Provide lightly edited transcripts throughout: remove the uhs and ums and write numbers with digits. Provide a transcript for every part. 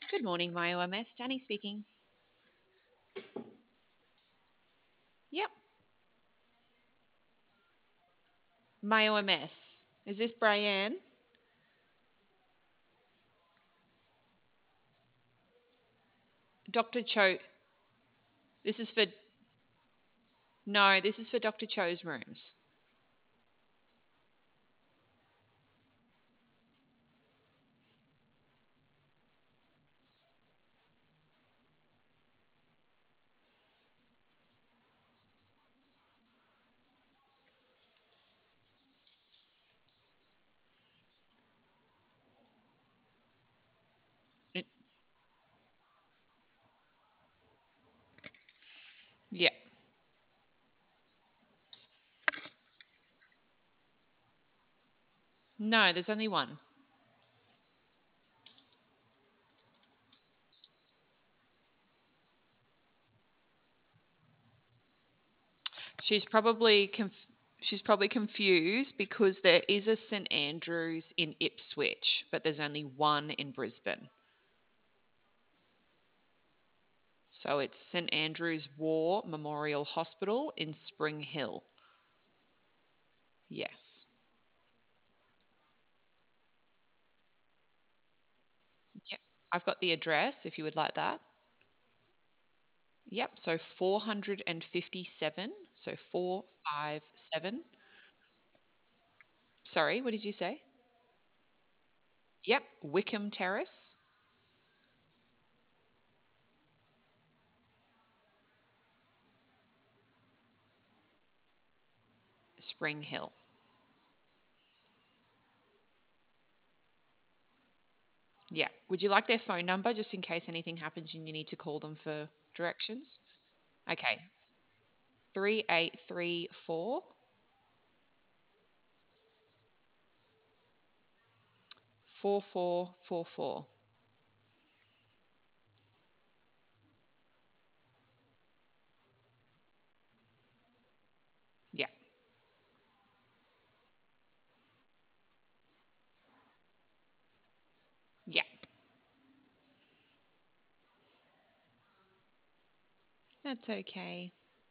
Good morning, my OMS. Danny speaking. Yep, my OMS. Is this Brianne? Dr. Cho. This is for no. This is for Dr. Cho's rooms. It- Yeah. No, there's only one. She's probably she's probably confused because there is a St Andrews in Ipswich, but there's only one in Brisbane. So it's St Andrews War Memorial Hospital in Spring Hill. Yes. Yep. I've got the address if you would like that. Yep, so 457. So 457. Sorry, what did you say? Yep, Wickham Terrace, Spring Hill. Yeah. Would you like their phone number just in case anything happens and you need to call them for directions? Okay, 3834 4444. Yeah, yeah, that's okay.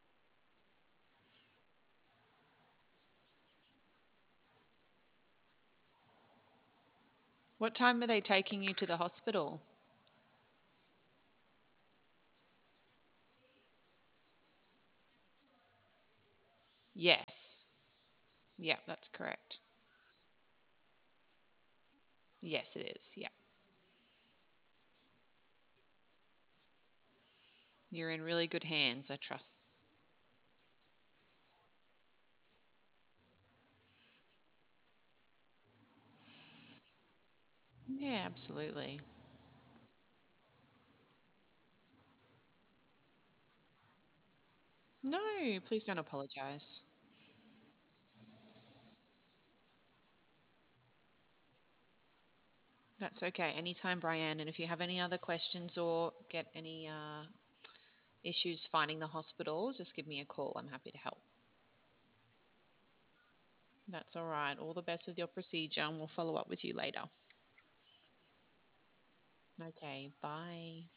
What time are they taking you to the hospital? Yes. Yeah, that's correct. Yes, it is. Yeah. You're in really good hands, I trust. Yeah, absolutely. No, please don't apologize. That's okay. Anytime, Brianne. And if you have any other questions or get any issues finding the hospital, just give me a call. I'm happy to help. That's all right. All the best with your procedure, and we'll follow up with you later. Okay, bye.